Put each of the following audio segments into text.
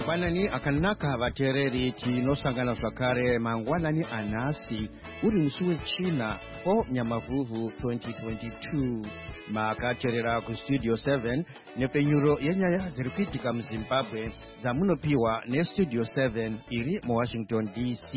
mangwanani akanaka vateereri tinosangana zvakare mangwanani anhasi uri musi wechina 4 Nyamavhuvhu 2022 makateerera kustudio 7 nepfenyuro yenyaya dziri kuitika muzimbabwe dzamunopiwa nestudio 7 iri muwashington dc.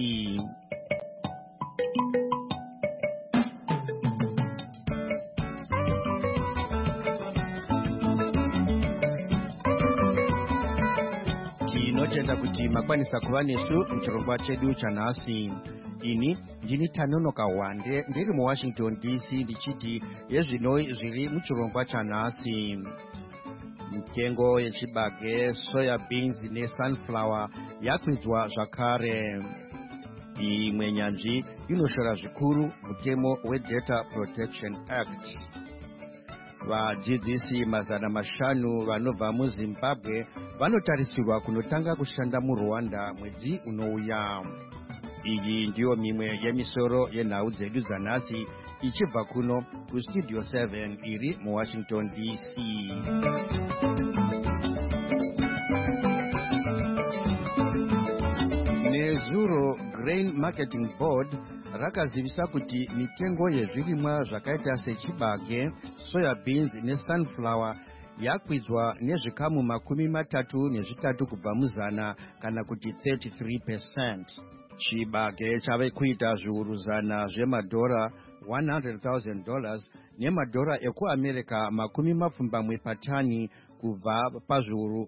tinotenda kuti makwanisa kuva nesu muchirongwa chedu chanhasi. ini ndini Tanonoka Wande ndiri muwashington dc ndichiti yezvinoi zviri muchirongwa chanhasi. mitengo yechibage, soya beans nesunflower yakwidzwa zvakare. imwe nyanzvi inoshora zvikuru mutemo wedata protection act. vadzidzisi 500 vanobva muzimbabwe vanotarisirwa kunotanga kushanda murwanda mwedzi unouya. iyi ndiyo mimwe yemisoro yenhau dzedu dzanhasi ichibva kuno kustudio 7 iri muwashington dc. nezuro grain marketing board rakazivisa kuti mitengo yezvirimwa zvakaita sechibage, soya beans nesunflower yakwidzwa nezvikamu 33 kubva muzana kana kuti 33%. chibage chave kuita zviuru zana zvemadhora $100,000 nemadhora ekuamerica 40 patani kubva pazviuru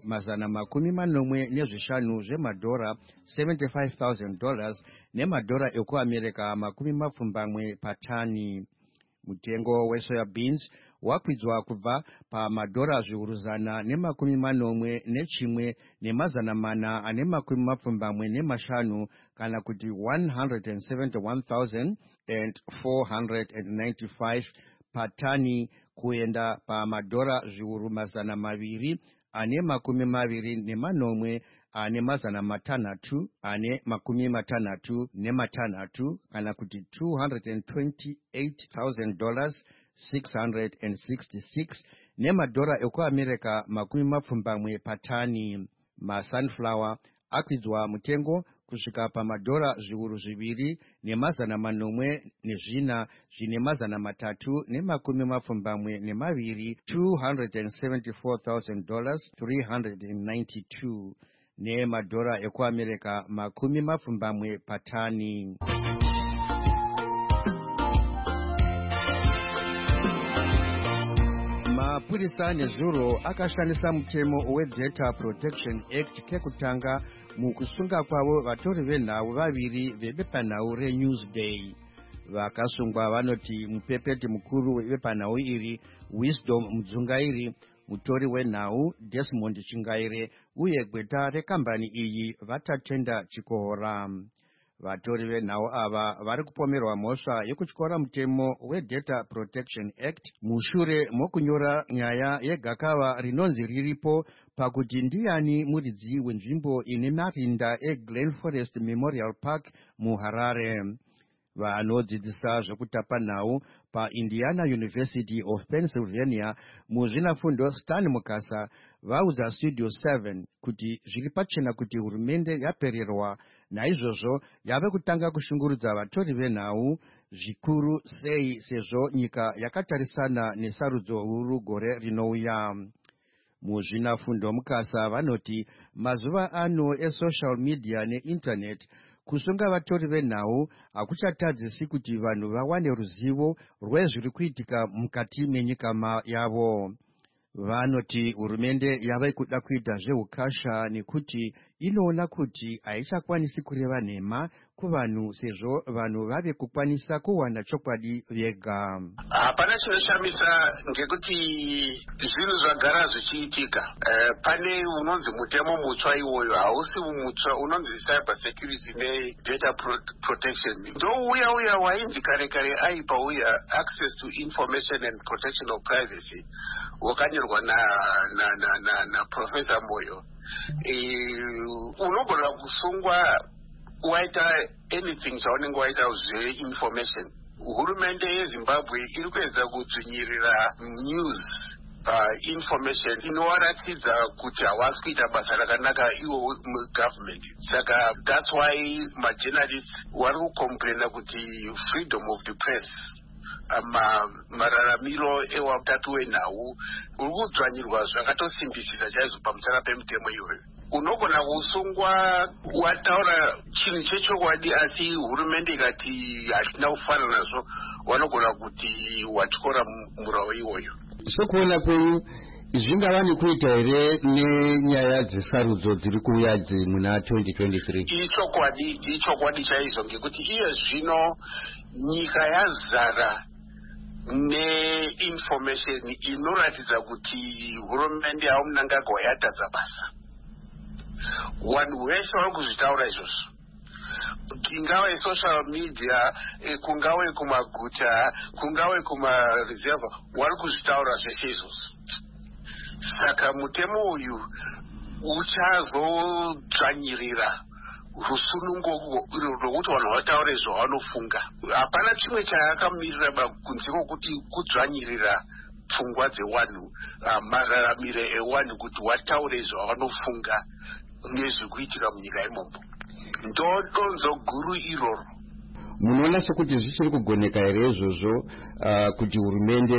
415 zvemadhora $75,000 nemadhora ekuamerica 40 patani. mutengo wesoya beans wakwidzwa kubva pamadhora zviuru 141 nemazana kana kuti $171,495 patani kuenda pamadhora zviuru 220,663 kana kuti $228,666 nemadhora ekuamerica 70 patani. masunflower akwidzwa mutengo kusvika pamadhora zviuru 2,404 $274,392 nemadhora ekuamerica 70 patani. mapurisa nezuro akashandisa mutemo wedata protection act kekutanga mukusunga kwavo vatori venhau vaviri vebepanhau reNewsday. vakasungwa vanoti mupepeti mukuru webepanhau iri Wisdom Mudzungairi, mutori wenhau Desmond Chingaire uye gweta rekambani iyi vatatenda Chikohora. vatori venhau ava vari kupomerwa mhosva yekutyora mutemo wedata protection act mushure mokunyora nyaya yegakava rinonzi riripo pakuti ndiani muridzi wenzvimbo ine marinda eGlen Forest Memorial Park muHarare. vanodzidzisa zvekutapa nhau paIndiana University of Pennsylvania muzvinafundo Stan Mukasa vaudza studio 7 kuti zviri pachena kuti hurumende yapererwa, naizvozvo yave kutanga kushungurudza vatori venhau zvikuru sei sezvo nyika yakatarisana nesarudzo huru gore rinouya. muzvinafundo Mukasa vanoti mazuva ano esocial media neinternet kusunga vatori venhau hakuchatadzisi kuti vanhu vawane ruzivo rwezviri kuitika mukati menyika yavo. vanoti hurumende yava kuda kuita zveukasha nekuti inoona kuti haichakwanisi kureva nhema kuvanhu sezvo vanhu vave kukwanisa kuwana chokwadi vega. hapana chinoshamisa ngekuti zvinhu zvagara zvichiitika. pane unonzi mutemo mutsva iwoyo hausi mutsva unonzi cyber security nedata protection. ndouya wainzi kare kare aipauya access to information and protection of privacy wakanyorwa na Professor Moyo. unogona kusungwa waita anything chaunenge waita zve-information. hurumende yezimbabwe iri kuedza kudzvinyirira news information inowaratidza kuti havasi kuita basa rakanaka iwo government. Saka that's why majournalists vari kucomplaina kuti freedom of the press, mararamiro ewatatu wenhau uri kudzvanyirwa zvakatosimbisisa chaizvo pamusana pemutemo iyoyo. Unogona kusungwa wataura chinhu chechokwadi asi hurumende ikati hatina kufana nazvo, vanogona kuti watyora murau iwoyo. Sokuona kwenyu zvingava nekuita here nenyaya dzesarudzo dziri kuuya muna 2023? Ichokwadi chaizvo, ngekuti iye zvino nyika yazara neinformation inoratidza kuti hurumende yaMnangagwa yatadza basa. Vanhu vese vari kuzvitaura izvozvo, ingava social media, kungave kumaguta, kungave kumareserva, vari kuzvitaura zvese izvozvo. Saka mutemo uyu uchazodzvanyirira rusunungo rwokuti vanhu vataure zvavanofunga. Hapana chimwe chayakamirira kunze kwokuti kudzvanyirira pfungwa dzevanhu, mararamiro evanhu kuti vataure zvavanofunga nezvekuitika munyika imomo. Ndodonzo guru iroro. Munoona sekuti zvichiri kugoneka here izvozvo kuti hurumende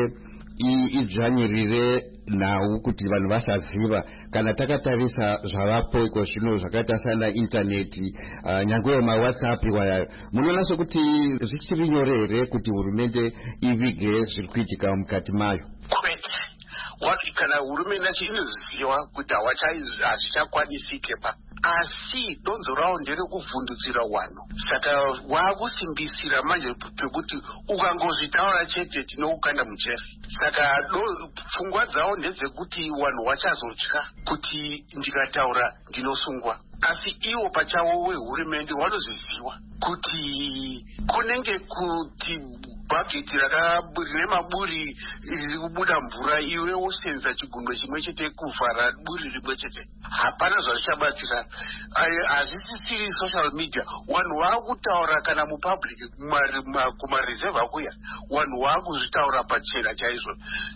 idzvanyirire nhau kuti vanhu vasaziva, kana takatarisa zvavapo iko zvino zvakaita sana intaneti, nyangwe maWhatsApp iwayo? Munoona sekuti zvichiri nyore here kuti hurumende ivige zviri kuitika mukati mayo? Kwete. Kana hurumende yacho inoziva kuti hazvichakwanisike pa, asi donzo ravo nderekuvhundutsira vanhu. Saka waakusimbisira manje pekuti ukangozvitaura chete tinokukanda mujeri. Saka pfungwa dzavo ndedzekuti vanhu vachazotya kuti ndikataura ndinosungwa. Asi ivo pachavo wehurumende vanozviziva kuti kunenge kuti bhageti rine maburi riri kubuda mvura, iwe wosenza chigundo chimwe chete kuvhara buri rimwe chete, hapana zvazvichabatsira. Hazvisisiri social media, vanhu vaakutaura kana mupublic kumareserva kuya, vanhu vaakuzvitaura pachena chaizvo,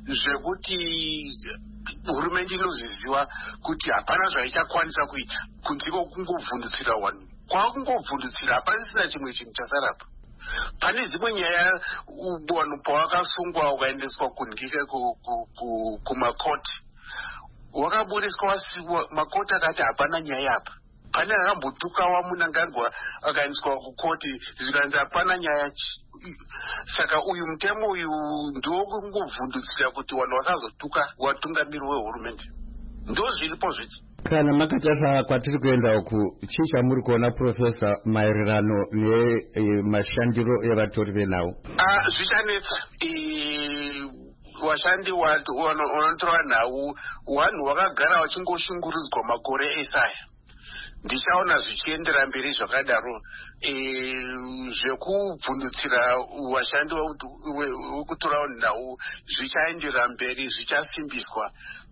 zvekuti hurumende inozviziva kuti hapana zvaichakwanisa kuita kunze kwokungovhundutsira vanhu. Kwakungovhundutsira, hapasisina chimwe chinhu chasarapo. Pane dzimwe nyaya vanhu pavakasungwa ukaendeswa kunhike kumakoti, wakaburiswa makoti akati hapana nyaya apa. Pane akambotuka waMnangagwa akaendeswa kukoti zvikanzi hapana nyaya. Saka uyu mutemo uyu ndokungovhundutsira kuti vanhu vasazotuka watungamiri wehurumende. Ndo zviripo zviti. Kana makatarisa kwatiri kuenda uku, chii chamuri kuona Profesa maererano nemashandiro evatori venhau? Zvichanetsa. Vashandi vanotora nhau, vanhu vakagara vachingoshungurudzwa makore esaya. Ndichaona zvichiendera mberi zvakadaro, zvekubvundutsira vashandi vekutora nhau zvichaendera mberi, zvichasimbiswa.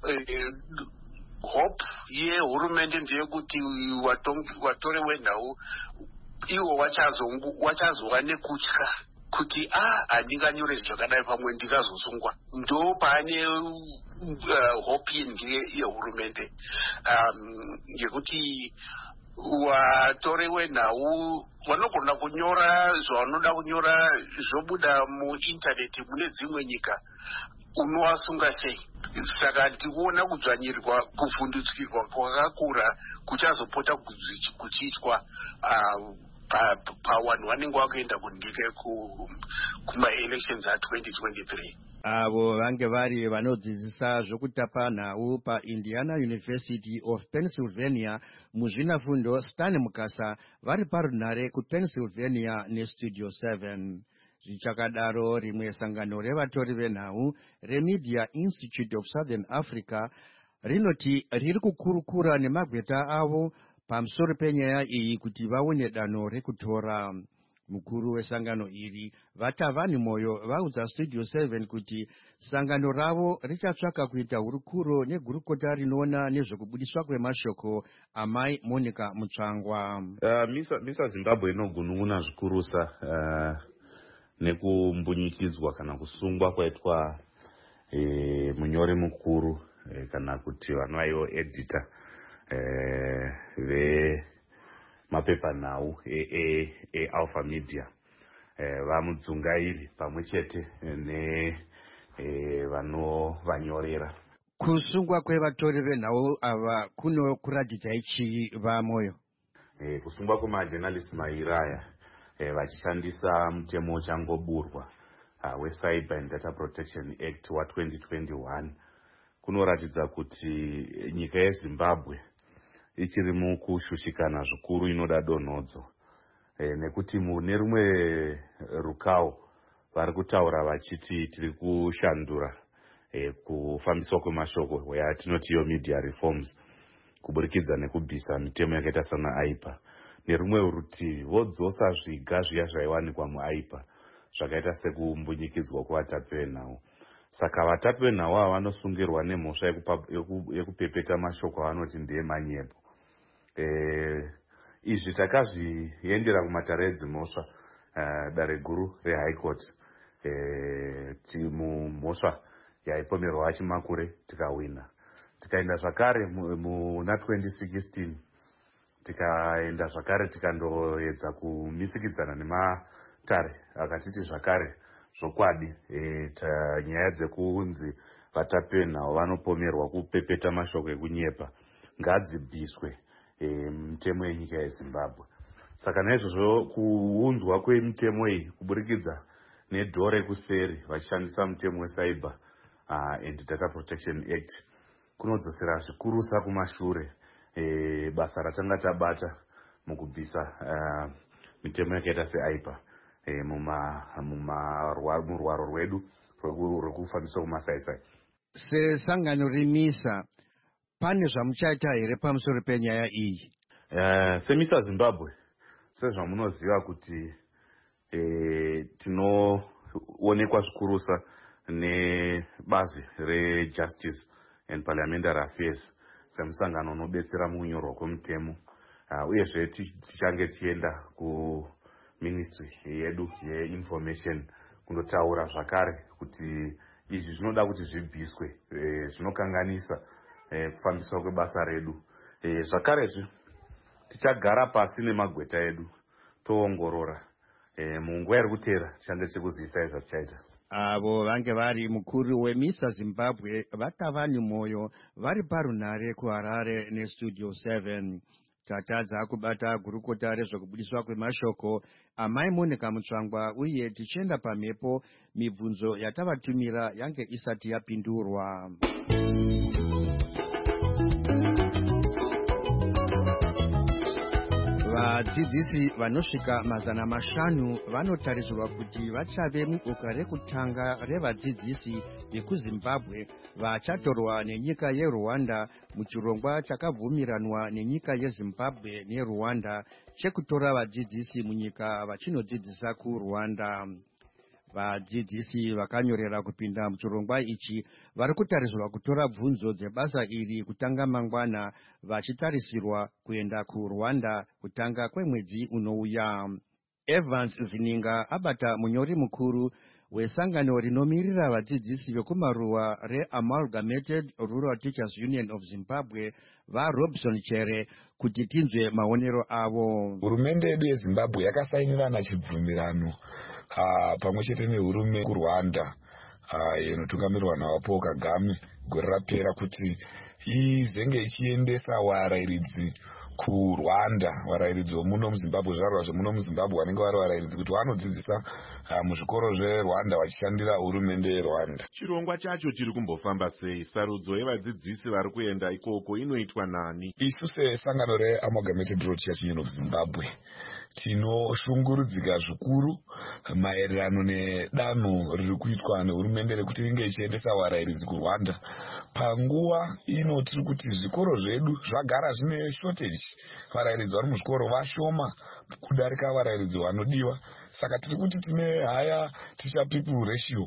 Hope yehurumende ndeyekuti vatore wenhau ivo vachazova nekutya kuti handinganyore zvakadai pamwe ndikazosungwa. Ndo paane hope yehurumende, ngekuti vatore wenhau vanogona kunyora zvavanoda kunyora zvobuda muintaneti mune dzimwe nyika, unovasunga sei? Saka ndikuona kudzvanyirirwa, kuvhundutsirwa kwakakura kuchazopota kuchiitwa pavanhu vanenge vakuenda kunhike kumaelections a2023. Avo vange vari vanodzidzisa zvokutapa nhau paIndiana University of Pennsylvania muzvinafundo Stan Mukasa vari parunhare kuPennsylvania neStudio 7. Zvichakadaro, rimwe sangano revatori venhau reMedia Institute of Southern Africa rinoti riri kukurukura nemagweta avo pamusoro penyaya iyi kuti vaone danho rekutora. Mukuru wesangano iri Vatavani Moyo vaudza Studio 7 kuti sangano ravo richatsvaka kuita hurukuro negurukota rinoona nezvekubudiswa kwemashoko amai Monica Mutsvangwa. Misa Zimbabwe inogunun'una zvikurusa nekumbunyikidzwa kana kusungwa kwaitwa munyori mukuru kana kuti vanovaiwo editor vemapepanhau eAlpha Media vamudzungairi pamwe chete nevanovanyorera. Kusungwa kwevatori venhau ava kunoratidzai chii vamoyo? Kusungwa kwemajournalists mairi aya vachishandisa mutemo uchangoburwa weCyber and Data Protection Act wa2021 kunoratidza kuti nyika yeZimbabwe ichiri mukushushikana zvikuru, inoda donhodzo nekuti mune rumwe rukao vari kutaura vachiti tiri kushandura kufambiswa kwemashoko yatinoti iyo media reforms kuburikidza nekubvisa mitemo yakaita sana AIPA. Nerumwe rutivi vodzosa zviga zviya zvaiwanikwa muAIPA zvakaita sekumbunyikidzwa kwavatapi venhau. Saka vatapi venhau ava vanosungirwa nemhosva yekupepeta mashoko avanoti ndeemanyepo. Izvi takazviendera kumatare edzimhosva dare guru reHigh Court mumhosva yaipomerwa vachimakure tikawina. Tikaenda zvakare muna 2016 tikaenda zvakare tikandoedza kumisikidzana nematare akatiti zvakare zvokwadi nyaya dzekunzi vatapi venhau vanopomerwa kupepeta mashoko ekunyepa ngadzibviswe mitemo yenyika yeZimbabwe. Saka naizvozvo kuunzwa kwemitemo iyi kuburikidza nedhoo rekuseri vachishandisa mutemo weCyber and Data Protection Act kunodzosera zvikurusa kumashure basa ratanga tabata mukubvisa mitemo yakaita seAIPA murwaro rwedu rwekufambiswa kumasaisai. Sesangano reMISA pane zvamuchaita here pamusoro penyaya iyi? seMISA Zimbabwe, sezvamunoziva kuti tinoonekwa zvikurusa nebazi reJustice and Parliamentary Affairs semusangano unobetsera mukunyorwa kwemutemo, uyezve tichange tienda kuministry yedu yeinformation kundotaura zvakare kuti izvi zvinoda kuti zvibviswe, zvinokanganisa kufambiswa kwebasa redu. Zvakarezve tichagara pasi nemagweta edu toongorora munguva iri kutera tichange tichikuzivisai zvatichaita. Avo vange vari mukuru weMISA Zimbabwe Vatavani Moyo vari parunhare kuHarare neStudio 7. Tatadza kubata gurukota rezvekubudiswa kwemashoko amai Monica Mutsvangwa, uye tichienda pamhepo mibvunzo yatavatumira yange isati yapindurwa. Vadzidzisi vanosvika 500 vanotarisirwa kuti vachave muboka rekutanga revadzidzisi vekuZimbabwe vachatorwa nenyika yeRwanda muchirongwa chakabvumiranwa nenyika yeZimbabwe neRwanda chekutora vadzidzisi munyika vachinodzidzisa kuRwanda. Vadzidzisi vakanyorera kupinda muchirongwa ichi vari kutarisirwa kutora bvunzo dzebasa iri kutanga mangwana, vachitarisirwa kuenda kuRwanda kutanga kwemwedzi unouya. Evans Zininga abata munyori mukuru wesangano rinomirira vadzidzisi vekumaruwa reAmalgamated Rural Teachers Union of Zimbabwe vaRobson Chere kuti tinzwe maonero avo. Hurumende yedu yeZimbabwe yakasainirana chibvumirano pamwe chete nehurumende kuRwanda inotungamirwa naPaul Kagame gore rapera kuti izenge ichiendesa varairidzi kuRwanda, varairidzi vomuno muZimbabwe, zvarwa zvemuno muZimbabwe vanenge vari varairidzi kuti vanodzidzisa muzvikoro zveRwanda vachishandira hurumende yeRwanda. Chirongwa chacho chiri kumbofamba sei? Sarudzo yevadzidzisi vari kuenda ikoko inoitwa nani? Isu sesangano reAmalgamated Rural Teachers Union of Zimbabwe tinoshungurudzika zvikuru maererano nedanho riri kuitwa nehurumende rekuti inge ichiendesa varairidzi kuRwanda. Panguva ino tiri kuti zvikoro zvedu zvagara zvine shortage, varairidzi vari muzvikoro vashoma kudarika varairidzi vanodiwa. Saka tiri kuti tine higher teacher people ratio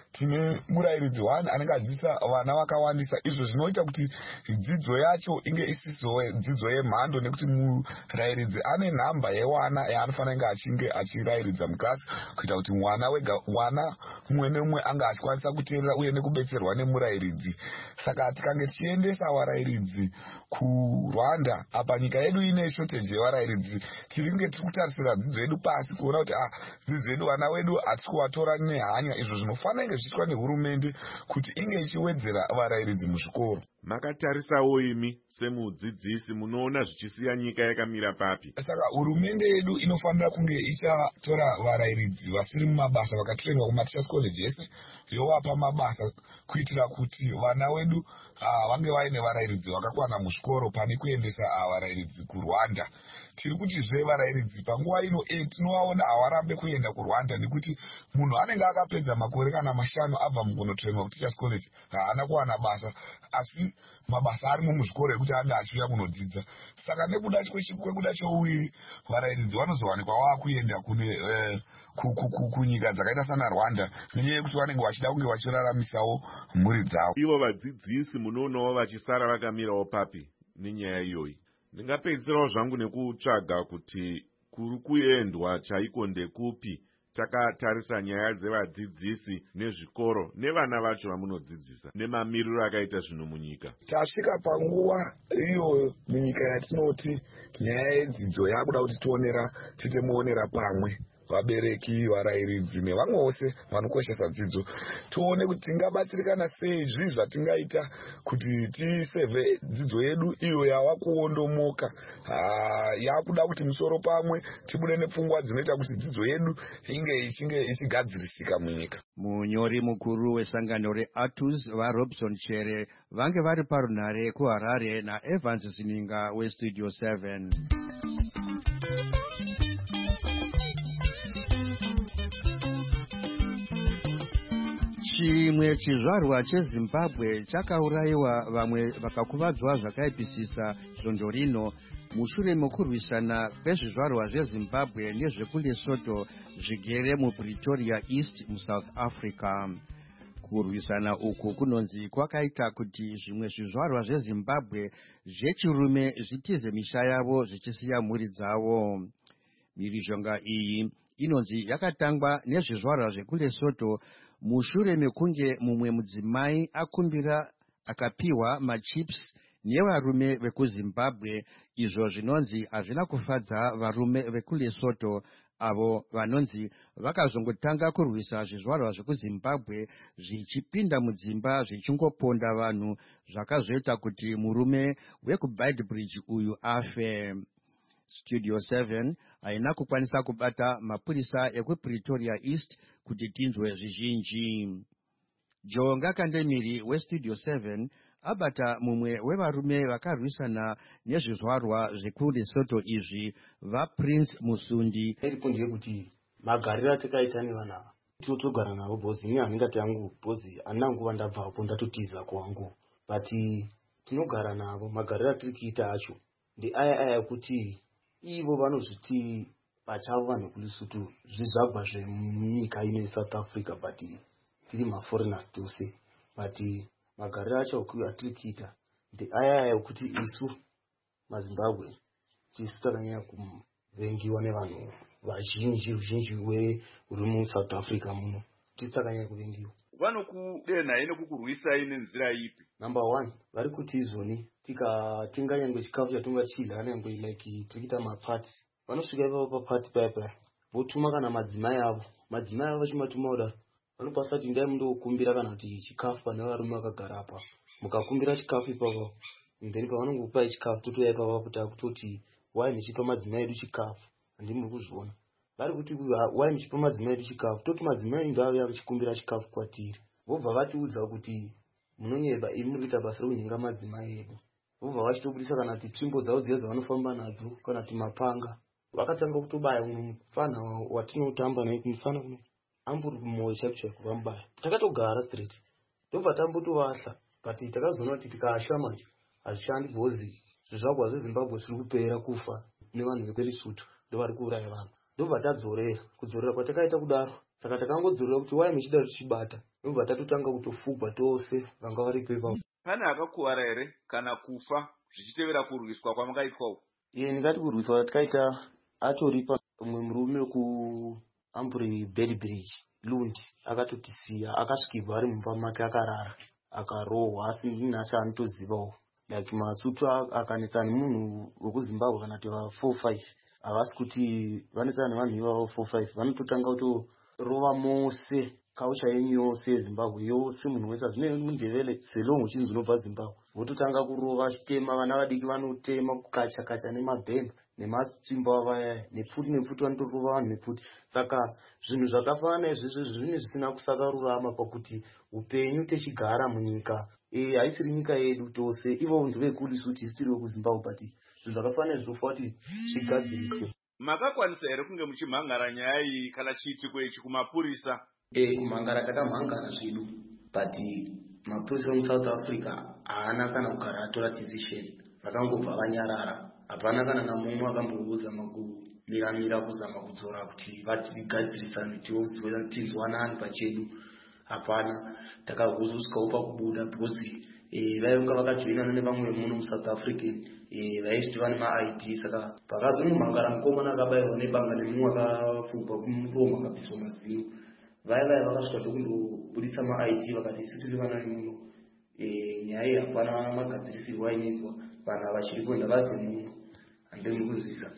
tine murayiridzi 1 anenge adzidzisa vana vakawandisa. Izvo zvinoita kuti dzidzo yacho inge isizowe dzidzo yemhando, nekuti murayiridzi ane nhamba yevana yaanofanira achinge achirayiridza mukasi, kuita kuti mwana mumwe nemumwe anga achikwanisa kuteerera uye nekubetserwa nemurayiridzi. Saka tikange tichiendesa varayiridzi kuRwanda, apa nyika yedu ine shoteji yevarayiridzi, tiringe tiri kutarisira dzidzo yedu pasi kuona kuti dzidzo yedu vana vedu hatisi kuvatora nehanya. Izvo zvinofanira kunge zviitwa nehurumende kuti inge ichiwedzera varayiridzi muzvikoro. Makatarisawo imi semudzidzisi, munoona zvichisiya nyika yakamira papi? Saka hurumende yedu inofanira kunge ichatora varayiridzi vasiri mumabasa vakatrainwa kumateachers college ese, yovapa mabasa kuitira kuti vana vedu vange vaine varayiridzi vakakwana muzvikoro pane kuendesa varayiridzi kuRwanda. Tiri kutizve varayiridzi panguva ino tinovaona havarambe kuenda kuRwanda, nekuti munhu anenge akapedza makore kana 5 abva mukunotrainwa kuteachers college haana kuwana basa, asi mabasa arimo muzvikoro ekuti anga achiuya kunodzidza. Saka nekuda kwechikwekudachouwiri varayiridzi vanozowanikwa vakuenda kunyika dzakaita sana Rwanda, nenyaya yekuti vanenge vachida kunge vachiraramisawo mhuri dzavo. Ivo vadzidzisi munoonawo vachisara vakamirawo papi nenyaya iyoyi? Ndingapedzisirawo zvangu nekutsvaga kuti kuri kuendwa chaiko ndekupi takatarisa nyaya dzevadzidzisi nezvikoro nevana vacho vamunodzidzisa nemamiriro akaita zvino munyika. Tasvika panguva iyo munyika yatinoti nyaya yedzidzo yakuda kuti titemuonera pamwe vabereki, varayiridzi nevamwe vose vanokoshesa dzidzo. Tione kuti tingabatsirikana sei, zvii zvatingaita kuti tisevhe dzidzo yedu iyo yava kuondomoka, yakuda kuti musoro pamwe tibude nepfungwa dzinoita kuti dzidzo yedu inge ichigadzirisika munyika. Munyori mukuru wesangano reATUS vaRobson Chere vange vari parunhare kuHarare naEvans Zininga weStudio 7. Chimwe chizvarwa cheZimbabwe chakaurayiwa, vamwe vakakuvadzwa zvakaipisisa svondo rino mushure mekurwisana kwezvizvarwa zveZimbabwe nezvekuLesotho zvigere muPretoria East muSouth Africa. Kurwisana uku kunonzi kwakaita kuti zvimwe zvizvarwa zveZimbabwe zvechirume zvitize misha yavo zvichisiya mhuri dzavo. Mhirizhonga iyi inonzi yakatangwa nezvizvarwa zvekuLesotho mushure mekunge mumwe mudzimai akumbira akapiwa machips nevarume vekuZimbabwe, izvo zvinonzi hazvina kufadza varume vekuLesotho, avo vanonzi vakazongotanga kurwisa zvizvarwa zvekuZimbabwe zvichipinda mudzimba zvichingoponda vanhu, zvakazoita kuti murume wekuBeitbridge uyu afe. Studio 7 haina kukwanisa kubata mapurisa ekuPretoria East kuti tinzwe zvizhinji. Jonga Kandemiri weStudio 7 abata mumwe wevarume vakarwisana nezvizvarwa zvekuLesotho izvi, vaPrince Musundi. Iripo ndeyekuti magariro atakaita nevana totogara navo bhozi, ini handingati yangu bhozi handina nguva ndabvapo ndatotiza kwangu, but tinogara navo. Magariro atiri kuita acho ndeaya ekuti ivo vanozviti pachavo vanhu kuLesotho zvizvabva zvemunyika ino yeSouth Africa, but tiri maforeigners tose. But magariro acho atiri kuita ndeaya ekuti isu maZimbabwe tisu takanyanya kuvengiwa nevanhu ruzhinji uri muSouth Africa muno, tisu takanyanya kuvengiwa. Vanokudenhai nekukurwisai nenzira ipi? Number 1, vari kuti izvoni tikatenga nyangwe chikafu chatongachidya, nyangwe like tikita mapati, vanosvika ipapo papati paya votuma kana madzimai avo vachimatuma kudaro, vanokwanisa kuti ndai mundokumbira kana kuti chikafu pane varume vakagara apa, mukakumbira chikafu ipapo, then pavanongokupai chikafu totoya ipapo takutoti wai muchipa madzimai edu chikafu, handii muri kuzviona. Vari kuti wai muchipa madzimai edu chikafu, toti madzimai ndo avo vachikumbira chikafu kwatiri, vobva vatiudza kuti munonyeba imi muri kuita basa rekunyenga madzimai edu, vobva vachitobudisa kana kuti tsvimbo dzavo dziya dzavanofamba nadzo, kana kuti mapanga. Vakatanga kutobaya mufana watinotamba naye kumusana kuno, amburi kumwoyo chaiko vamubaya, takatogara straight tobva tambotovahla, but takazoona kuti tikasha manje hazvishandi, bhozi zvizvagwa zveZimbabwe zviri kupera kufa nevanhu vekuLesotho ndo vari kuuraya vanhu. ndobva tadzorera kudzorera kwatakaita kudaro saka takangodzorera kuti wai muchida tichibata ndobva tatotanga kutofugwa tose vanga varipo ipapo. Pane akakuwara here kana kufa zvichitevera kurwiswa kwamakaitwa uku? Ndingati kurwiswa takaita atoripa umwe murume kuamburi Bedbridge Lundi akatotisiya akasvikirwa ari mumba make akarara akarohwa asi nhasi anotozivawo like masutu akanetsana nemunhu wekuzimbabwe kana kuti 4-5 havasi kuti vanetsana nevanhu ivavo 4-5 vanototanga kutorova mose kaucha yenyu yose yezimbabwe yose munhu wese zvine mundevele selongo chinhu zvinobva zimbabwe vototanga kurova achitema vana vadiki vanotema kukacha nemabhembe nemasvimbo vaya nepfuti vanotorova vanhu nepfuti. Saka zvinhu zvakafanana izvizvo zvinhu zvisina kusakarurama pakuti upenyu techigara munyika haisiri nyika yedu tose ivo ndevekulisu kuti isitiri wekuzimbabwe but zvinhu zvakafanana izvofa kuti zvigadziriswe. Makakwanisa here kunge muchimhangara nyaya iyi kana chiitiko ichi kumapurisa? Kumhangara takamhangara zvedu but mapurisa muSouth Africa haana kana kugara atora decision vakangobva vanyarara. Hapana kana namumwe akambozama kumiramira kuzama kudzora kuti vatigadzirisane tinzwanani pachedu. Hapana, takazosvikawo pakubuda because vairuka vakajoinana nevamwe muno muSouth African vaisiti vane maID. Saka pakazomumhangara mukomana akabayirwa nebanga nemumwe akafugwa kumuromo akabviswa mazino vaya vakasvika tokundobudisa maID vakati isi tiri vana vemuno nyaya iyi hapana magadzirisirwo ainoizwa vanhu vachiri kuenda vadze muno handei mukuzvisa.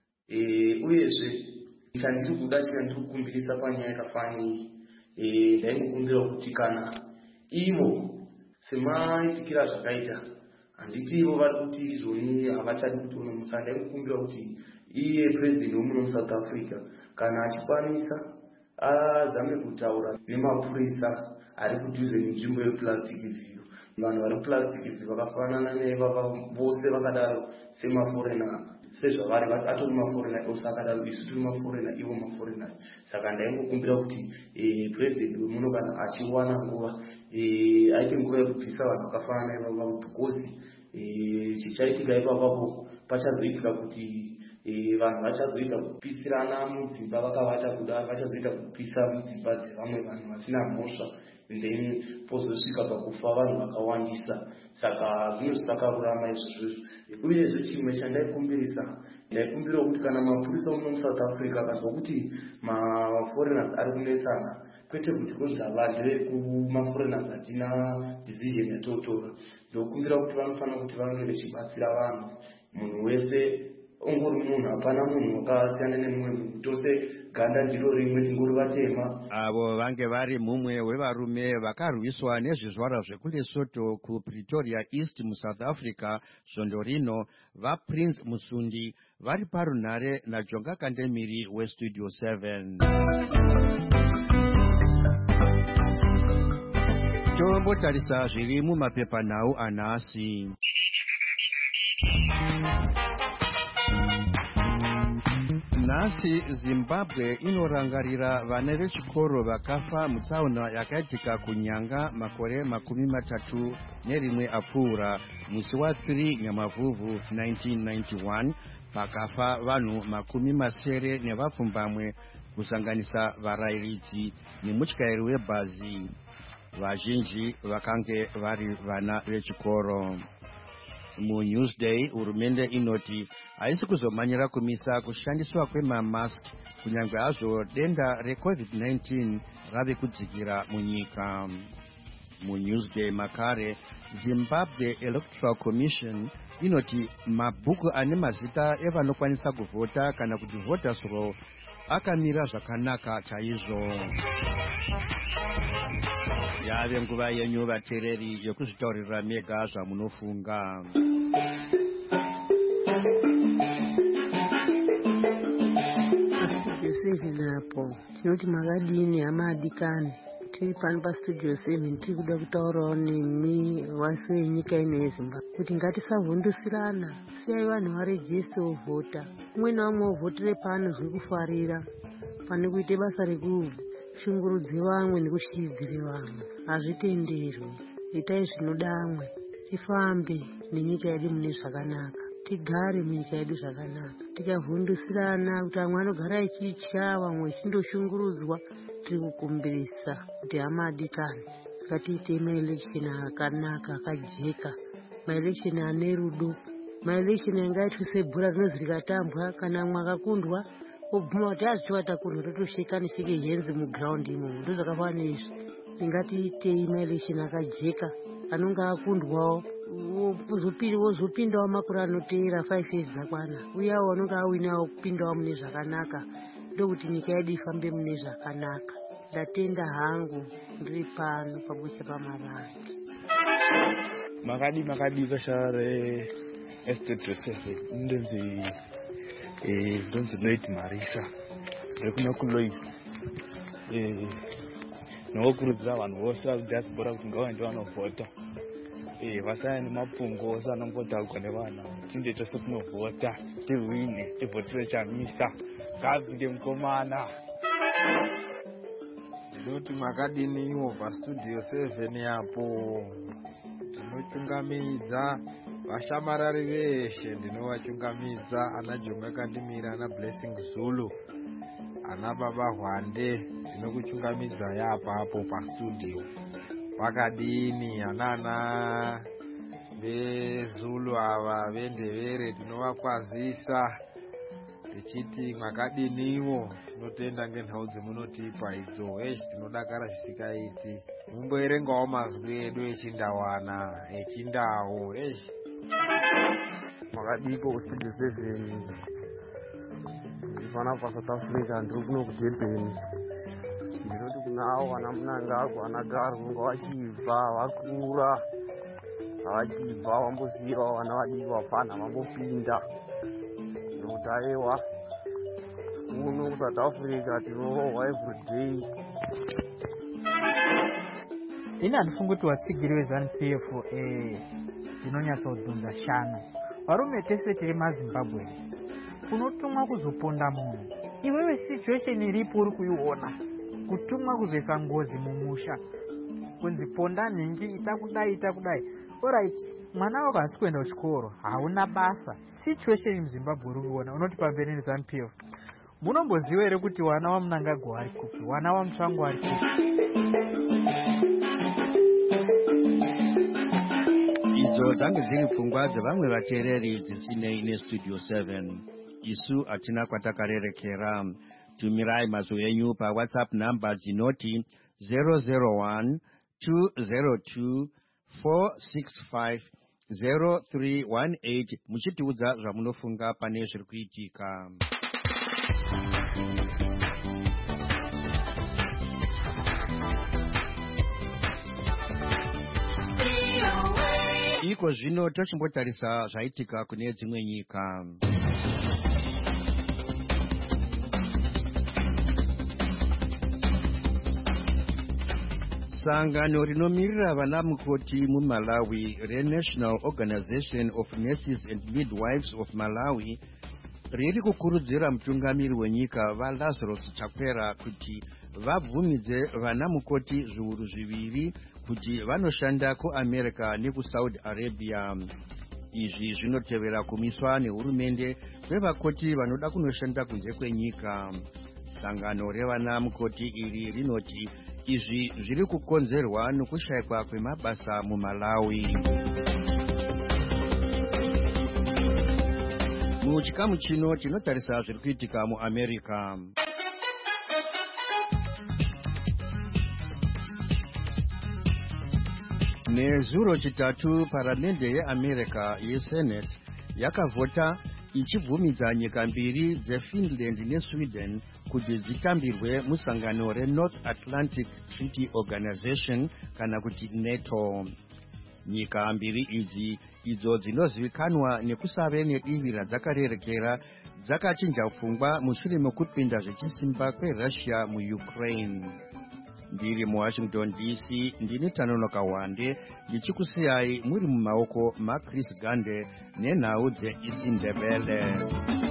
Uyezve chandiri kuda ndiri kukumbirisa panyaya yakafanana iyi ndaingokumbira kuti kana ivo semaitikira zvakaita handiti ivo vari kuti izvoni havachadi kutiona musa ndaingokumbira kuti iye president wemuno muSouth Africa kana achikwanisa azame kutaura nemapurisa ari kudhuze nenzvimbo yeplastic view. Vanhu vari plastic view vakafanana nevava vose vakadaro semaforena sezvavari atori maforena ose akadaro isu tiri maforena ivo maforenas. Saka ndaingokumbira kuti president wemuno kana achiwana nguva aite nguva yekubvisa vanhu vakafanana ivavo because chichaitika ipapapo pachazoitika kuti vanhu vachazoita kupisirana mudzimba vakavata kudaro vachazoita kupisa mudzimba dzevamwe vanhu vasina mhosva then pozosvika pakufa vanhu vakawandisa. Saka zvinhu zvisakarurama izvozvo. Uyezve chimwe chandaikumbirisa ndaikumbirawo kuti kana mapurisa muno muSouth Africa akazwa kuti maforeigners ari kunetsana kwete kuti kozava ndevekumaforeigners hatina decision yatotora ndokumbira kuti vanofanira kuti vange vechibatsira vanhu munhu wese ungori munhu hapana munhu wakasiyana nemumwe munhu tose ganda ndiro rimwe tingori vatema. Avo vange vari mumwe wevarume vakarwiswa nezvizvarwa zvekuLesotho kuPretoria East muSouth Africa svondo rino vaPrince Musundi vari parunhare naJonga Kandemiri weStudio 7. Tombotarisa zviri mumapepanhau anhasi. Nhasi Zimbabwe inorangarira vana vechikoro vakafa mutsaona yakaitika kunyanga makore 31 apfuura musi wa3 Nyamavhuvhu 1991 pakafa vanhu 70 nevapfumbamwe kusanganisa varayiridzi nemutyairi webhazi. Vazhinji vakange vari vana vechikoro. MuNewsday hurumende inoti haisi kuzomanyira kumisa kushandiswa kwemamask kunyange hazvo denda reCovid-19 rave kudzikira munyika. MuNewsday makare Zimbabwe Electoral Commission inoti mabhuku ane mazita evanokwanisa kuvhota kana kuti voters roll akamira zvakanaka chaizvo. Yave nguva yenyu vateereri yekuzvitaurira mega zvamunofunga. Studio 7 apo tinoti makadini amadikani tiri pano paStudio 7 tiri kuda kutaurawo nemi wasi wenyika ino yeZimbabwe kuti ngatisavhundusirana, siyai vanhu varejiste ovhota, umwe naumwe ovhotere paanozwe kufarira pane kuite basa rekushungurudze vamwe nekushidzire vamwe. Hazvitenderwi. Itai zvinoda amwe, tifambe nenyika yedu mune zvakanaka, tigare munyika yedu zvakanaka. tikavhundusirana kuti amwe anogara echitya vamwe echindoshungurudzwa tiri kukumbirisa kuti hama adikani ngatiite maelection akanaka akajeka, maelection ane rudo, maelection angaitwe sebhura rinozi rikatambwa kana mwe akakundwa obvuma kuti azichiwa takundwa totosheka nesheke henzi mugiraundi imomo. Ndo zvakafanana izvi ngatiitei maelection akajeka anonga akundwawo wozopindawo makore anoteera 5 years dzakwana, uyawo vanonga awinawo kupindawo mune zvakanaka, ndokuti nyika yedu ifambe mune zvakanaka. Ndatenda hangu ndiri pano pabusha pamarangi. makadi kashare estate reserve ndonzi Noit Marisa rekuna kulois nokurudzira vanhu vose vakudiaspora kuti ngavaende vanovhota, vasaya nemapungo ose anombotaurwa nevana, tinde tose kunovhota tivhine, tivhotire Chamisa, ngavinde mukomana. Ndoti makadiniwo pastudio 7 yapo tinochungamidza vashamarari veshe, ndinovachungamidza ana Jonga Kandimira, ana Blessing Zulu, ana Baba Hwande, ndinokuchungamidza yapapo pastudio. Pakadini anana vezulu ava vendevere tinovakwazisa tichiti makadiniwo, tinotenda ngenhau dzemunotipa idzo. Tinodakara zvisikaiti. Mumboerengawo mazwi edu echindawana echindau. Makadipo studio 7 ndifana pa South Africa, ndiri kuno kuDurban. Ndinoti kunawo ana Munangagwa, ana Garunga vachibva vakura, vachibva vambosiyiwa vana vadiki vapana vambopinda notaiwa uno kuSouth Africa tinorohwa everyday. Ini handifungi kuti vatsigiri veZANU-PF dzinonyatsodhonza shano. Varume tese tiri maZimbabwe, unotumwa kuzoponda munhu, iwewe situation iripo uri kuiona, kutumwa kuzoisa ngozi mumusha kunzi ponda nhingi itakudai. Alright, mwana wako hasi kuenda kuchikoro, hauna basa, situation muZimbabwe uri kuona, unoti pamberi neZANU-PF. Munomboziva here kuti wana waMunangagwa vari kupi, wana waMutsvangu vari kupi? Idzo dzange dziri pfungwa dzevamwe vateereri dzisinei nestudio 7. Isu hatina kwatakarerekera. Tumirai mazwi enyu paWhatsApp namba dzinoti 001 202 465 0318 muchitiudza zvamunofunga pane zviri kuitika. Iko zvino tochimbotarisa zvaitika kune dzimwe nyika. Sangano rinomirira vana mukoti muMalawi reNational Organization of Nurses and Midwives of Malawi riri kukurudzira mutungamiri wenyika vaLazarus Chakwera kuti vabvumidze vana mukoti zviuru 2 kuti vanoshanda kuAmerica nekuSaudi Arabia. Izvi zvinotevera kumiswa nehurumende kwevakoti vanoda kunoshanda kunze kwenyika. Sangano revana mukoti iri rinoti izvi zviri kukonzerwa nokushayikwa kwemabasa muMalawi. Muchikamu chino tinotarisa zviri kuitika muAmerica. Nezuro chitatu paramende yeAmerica yeSenate yakavhota ichibvumidza nyika mbiri dzeFinland neSweden kuti dzitambirwe musangano reNorth Atlantic Treaty Organization kana kuti NATO. Nyika mbiri idzi idzo dzinozivikanwa nekusave nedivi radzakarerekera dzakachinja pfungwa mushure mekupinda zvechisimba kweRussia muUkraine. Ndiri muWashington DC, ndini Tanonoka Wande, ndichikusiyai muri mumaoko maChris Gande nenhau dzeIsindebele.